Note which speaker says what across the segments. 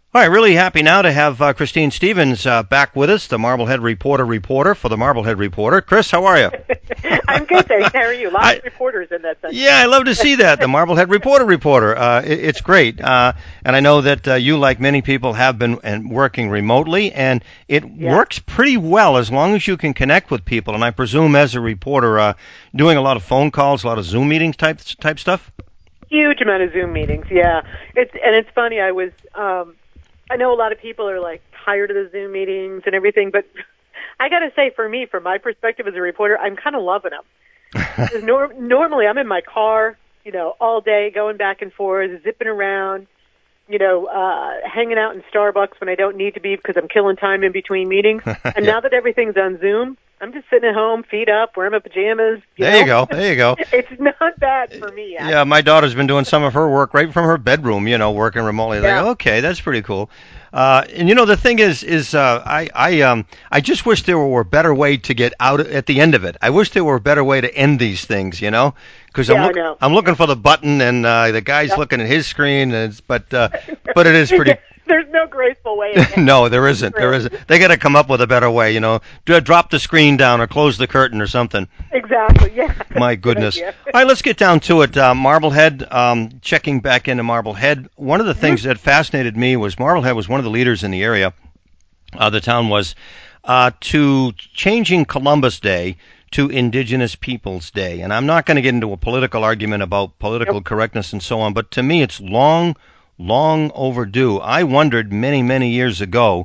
Speaker 1: All right, really happy now to have Christine Stevens back with us, the Marblehead reporter for the Marblehead Reporter. Chris, how are you?
Speaker 2: I'm good, thanks. How are you? Lots of reporters in that section.
Speaker 1: Yeah, I love to see that, the Marblehead reporter. It's great. And I know that you, like many people, have been working remotely, and it works pretty well as long as you can connect with people. And I presume as a reporter, doing a lot of phone calls, a lot of Zoom meetings type stuff?
Speaker 2: Huge amount of Zoom meetings, yeah. It's funny, I know a lot of people are like tired of the Zoom meetings and everything, but I got to say, for me, from my perspective as a reporter, I'm kind of loving them. Normally, I'm in my car, all day, going back and forth, zipping around, hanging out in Starbucks when I don't need to be because I'm killing time in between meetings. And now that everything's on Zoom, I'm just sitting at home, feet up, wearing my pajamas.
Speaker 1: There you go.
Speaker 2: It's not bad for me. Actually.
Speaker 1: Yeah, my daughter's been doing some of her work right from her bedroom, working remotely.
Speaker 2: Yeah.
Speaker 1: Like, okay, that's pretty cool. And the thing is, I just wish there were a better way to get out at the end of it. I wish there were a better way to end these things, because I'm looking for the button, and the guy's looking at his screen, but it is pretty.
Speaker 2: There's no graceful way.
Speaker 1: No, there isn't. They got to come up with a better way, drop the screen down or close the curtain or something.
Speaker 2: Exactly, yeah.
Speaker 1: My goodness. All right, let's get down to it. Marblehead, checking back into Marblehead. One of the things that fascinated me was Marblehead was one of the leaders in the area, the town was, to changing Columbus Day to Indigenous Peoples Day. And I'm not going to get into a political argument about political correctness and so on, but to me it's long overdue. I wondered many years ago,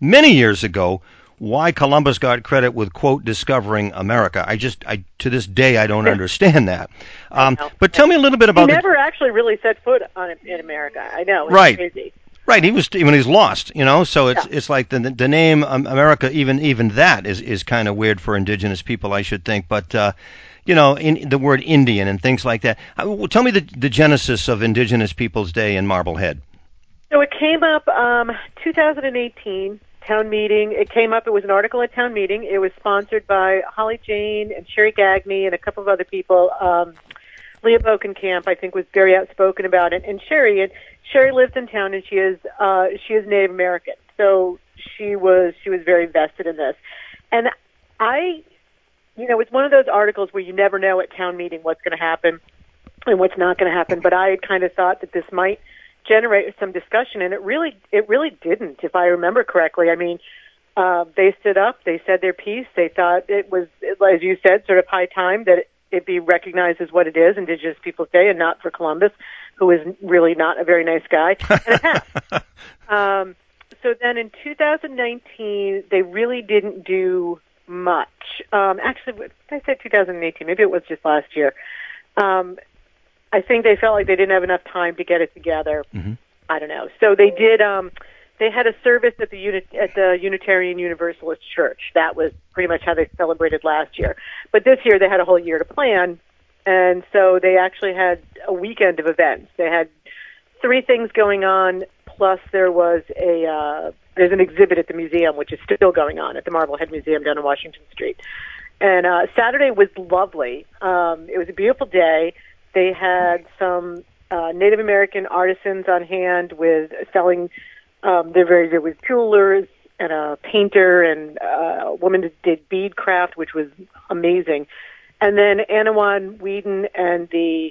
Speaker 1: why Columbus got credit with, quote, discovering America. I to this day, I don't understand that. But tell me a little bit about...
Speaker 2: He never actually really set foot in America. I know.
Speaker 1: Right.
Speaker 2: Crazy.
Speaker 1: Right. He's lost, so it's like the name America, even that is kind of weird for indigenous people, I should think. But, in the word Indian and things like that. Tell me the genesis of Indigenous Peoples Day in Marblehead.
Speaker 2: So it came up 2018 town meeting. It came up. It was an article at town meeting. It was sponsored by Holly Jane and Sherry Gagne and a couple of other people. Leah Bokenkamp, I think, was very outspoken about it. And Sherry lives in town, and she is Native American. So she was very vested in this. And it's one of those articles where you never know at town meeting what's going to happen and what's not going to happen. But I kind of thought that this might generate some discussion, and it really didn't, if I remember correctly. I mean, they stood up, they said their piece, they thought it was, as you said, sort of high time that it be recognized as what it is, Indigenous Peoples Day, and not for Columbus, who is really not a very nice guy, and it passed. So then in 2019, they really didn't do much. Actually, I said 2018, maybe it was just last year. I think they felt like they didn't have enough time to get it together. Mm-hmm. I don't know. So they did. They had a service at the Unitarian Universalist Church. That was pretty much how they celebrated last year. But this year they had a whole year to plan, and so they actually had a weekend of events. They had 3 things going on. Plus, there was there's an exhibit at the museum, which is still going on at the Marblehead Museum down on Washington Street. And Saturday was lovely. It was a beautiful day. They had some Native American artisans on hand with selling. There was jewelers and a painter and a woman that did bead craft, which was amazing. And then Anawan Whedon and the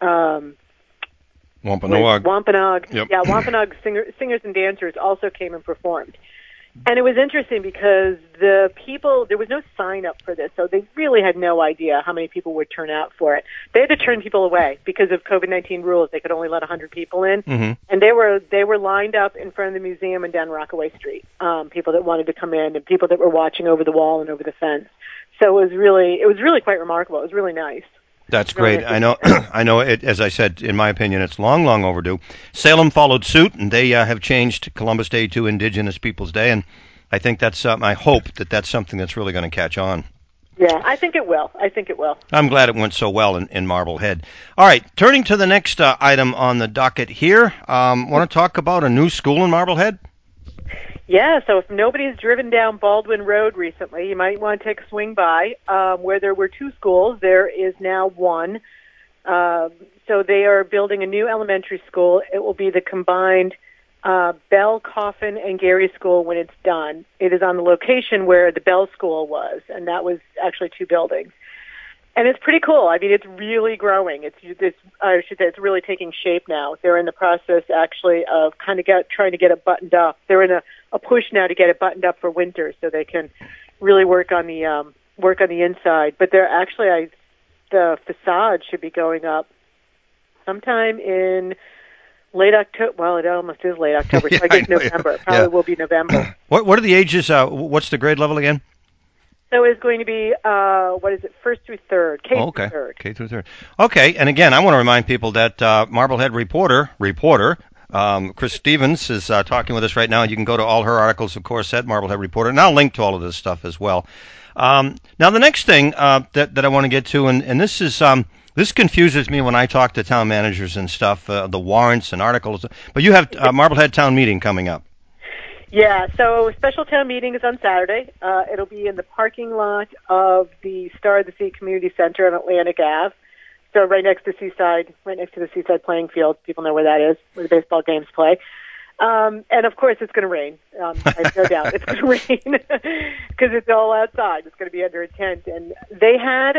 Speaker 1: Wampanoag.
Speaker 2: Yep. Yeah, Wampanoag singers and dancers also came and performed. And it was interesting because the people, there was no sign up for this, so they really had no idea how many people would turn out for it. They had to turn people away because of COVID-19 rules. They could only let 100 people in, and they were lined up in front of the museum and down Rockaway Street. People that wanted to come in and people that were watching over the wall and over the fence. So it was really quite remarkable. It was really nice.
Speaker 1: That's great. I know. I know. As I said, in my opinion, it's long overdue. Salem followed suit, and they have changed Columbus Day to Indigenous Peoples Day, and I think that's. I hope that that's something that's really going to catch on.
Speaker 2: Yeah, I think it will.
Speaker 1: I'm glad it went so well in Marblehead. All right, turning to the next item on the docket here. Want to talk about a new school in Marblehead?
Speaker 2: Yeah, so if nobody's driven down Baldwin Road recently, you might want to take a swing by. Where there were 2 schools, there is now 1. So they are building a new elementary school. It will be the combined Bell, Coffin, and Gary School, when it's done, it is on the location where the Bell School was, and that was actually 2 buildings. And it's pretty cool. I mean, it's really growing. I should say it's really taking shape now. They're in the process, actually, of trying to get it buttoned up. They're in a push now to get it buttoned up for winter, so they can really work on the inside. But they're actually, the facade should be going up sometime in late October. Well, it almost is late October. So I guess November. It probably will be November.
Speaker 1: What are the ages? What's the grade level again?
Speaker 2: So it's going to be, first through third, K through third.
Speaker 1: K through third. Okay, and again, I want to remind people that Marblehead reporter, Chris Stevens is talking with us right now. You can go to all her articles, of course, at Marblehead Reporter, and I'll link to all of this stuff as well. Now, the next thing that I want to get to, and this is this confuses me when I talk to town managers and stuff, the warrants and articles. But you have Marblehead Town Meeting coming up.
Speaker 2: Yeah, so special town meeting is on Saturday. It'll be in the parking lot of the Star of the Sea Community Center on Atlantic Ave. So right next to the Seaside playing field. People know where that is, where the baseball games play. And of course it's going to rain. I have no doubt it's going to rain because it's all outside. It's going to be under a tent. And they had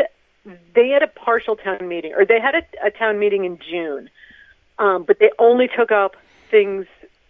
Speaker 2: a partial town meeting, or they had a town meeting in June, but they only took up things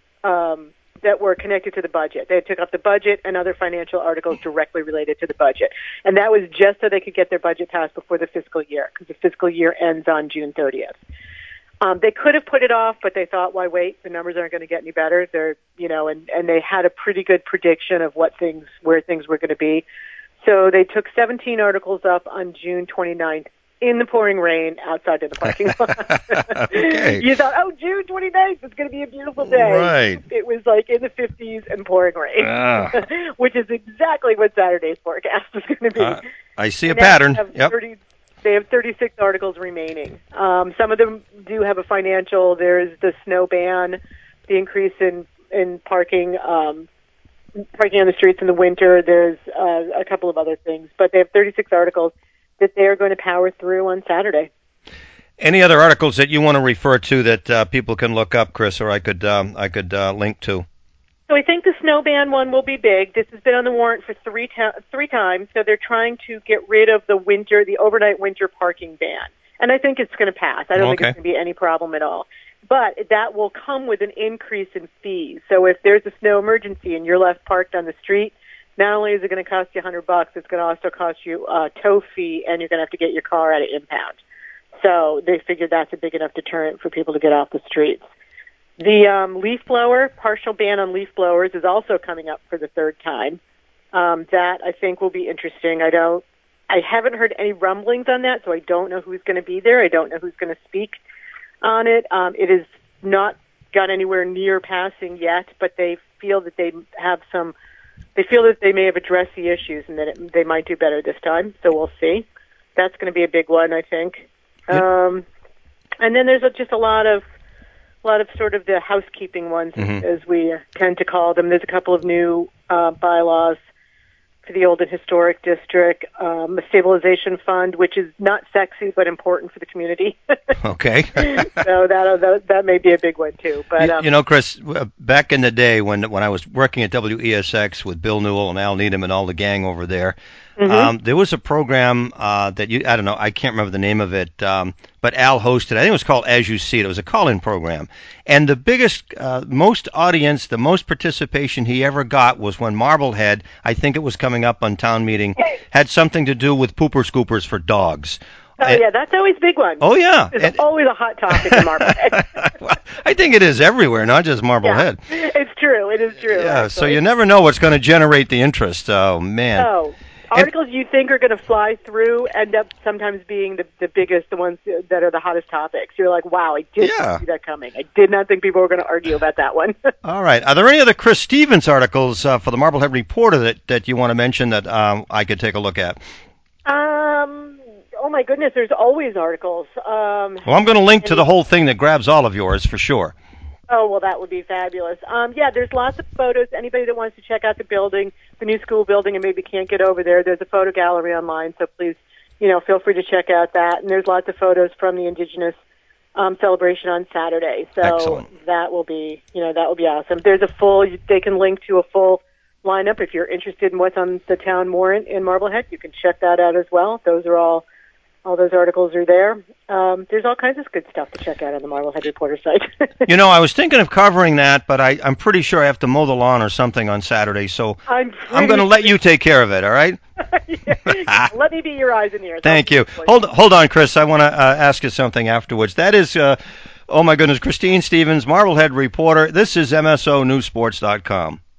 Speaker 2: that were connected to the budget. They took up the budget and other financial articles directly related to the budget. And that was just so they could get their budget passed before the fiscal year, because the fiscal year ends on June 30th. They could have put it off, but they thought, why wait? The numbers aren't going to get any better. And they had a pretty good prediction of where things were going to be. So they took 17 articles up on June 29th in the pouring rain outside in the parking lot.
Speaker 1: Okay.
Speaker 2: You thought, June 29th, it's going to be a beautiful day.
Speaker 1: Right.
Speaker 2: It was like in the 50s and pouring rain, which is exactly what Saturday's forecast is going to be.
Speaker 1: I see a pattern.
Speaker 2: They have 36 articles remaining. Some of them do have a financial. There's the snow ban, the increase in parking on the streets in the winter. There's a couple of other things. But they have 36 articles that they are going to power through on Saturday.
Speaker 1: Any other articles that you want to refer to that people can look up, Chris, or I could link to?
Speaker 2: So I think the snow ban one will be big. This has been on the warrant for three times. So they're trying to get rid of the overnight winter parking ban. And I think it's going to pass. I don't think it's going to be any problem at all. But that will come with an increase in fees. So if there's a snow emergency and you're left parked on the street, not only is it going to cost you $100, it's going to also cost you a tow fee, and you're going to have to get your car out of impound. So they figured that's a big enough deterrent for people to get off the streets. The leaf blower, partial ban on leaf blowers, is also coming up for the third time. That, I think, will be interesting. I haven't heard any rumblings on that, so I don't know who's going to be there. I don't know who's going to speak on it. It has not got anywhere near passing yet, but they feel that they may have addressed the issues and that they might do better this time. So we'll see. That's going to be a big one, I think. And then there's just a lot of sort of the housekeeping ones, as we tend to call them. There's a couple of new bylaws for the Old and Historic District, a stabilization fund, which is not sexy but important for the community.
Speaker 1: Okay.
Speaker 2: So that may be a big one too. But
Speaker 1: Chris, back in the day when I was working at WESX with Bill Newell and Al Needham and all the gang over there, there was a program that I don't know, I can't remember the name of it, but Al hosted. I think it was called As You See It. It was a call-in program. And the biggest, most audience, the most participation he ever got was when Marblehead, I think it was coming up on town meeting, had something to do with pooper scoopers for dogs.
Speaker 2: Oh, yeah, that's always a big one.
Speaker 1: Oh, yeah.
Speaker 2: It's always a hot topic in Marblehead.
Speaker 1: Well, I think it is everywhere, not just Marblehead.
Speaker 2: Yeah, it's true. It is true.
Speaker 1: Yeah,
Speaker 2: actually.
Speaker 1: So you never know what's going to generate the interest. Oh, man.
Speaker 2: No. Articles you think are going to fly through end up sometimes being the biggest, the ones that are the hottest topics. You're like, wow, I didn't see that coming. I did not think people were going to argue about that one.
Speaker 1: All right. Are there any other Chris Stevens articles for the Marblehead Reporter that you want to mention that I could take a look at?
Speaker 2: Oh, my goodness, there's always articles.
Speaker 1: Well, I'm going to link to the whole thing that grabs all of yours for sure.
Speaker 2: Oh, well, that would be fabulous. Yeah, there's lots of photos. Anybody that wants to check out the building, the new school building, and maybe can't get over there, there's a photo gallery online, so please, feel free to check out that. And there's lots of photos from the Indigenous celebration on Saturday. So
Speaker 1: Excellent.
Speaker 2: that will be awesome. There's they can link to a full lineup if you're interested in what's on the town warrant in Marblehead. You can check that out as well. Those are all those articles are there. There's all kinds of good stuff to check out on the Marblehead Reporter site.
Speaker 1: I was thinking of covering that, but I'm pretty sure I have to mow the lawn or something on Saturday, so I'm going to let you take care of it, all right?
Speaker 2: Let me be your eyes and ears.
Speaker 1: Thank you. Hold on, Chris. I want to ask you something afterwards. That is, oh my goodness, Christine Stevens, Marblehead Reporter. This is MSONewsports.com.